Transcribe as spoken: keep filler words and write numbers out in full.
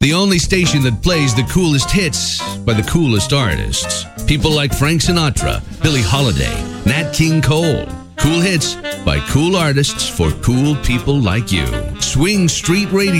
The only station that plays the coolest hits by the coolest artists. People like Frank Sinatra, Billie Holiday, Nat King Cole. Cool hits by cool artists for cool people like you. Swing Street Radio.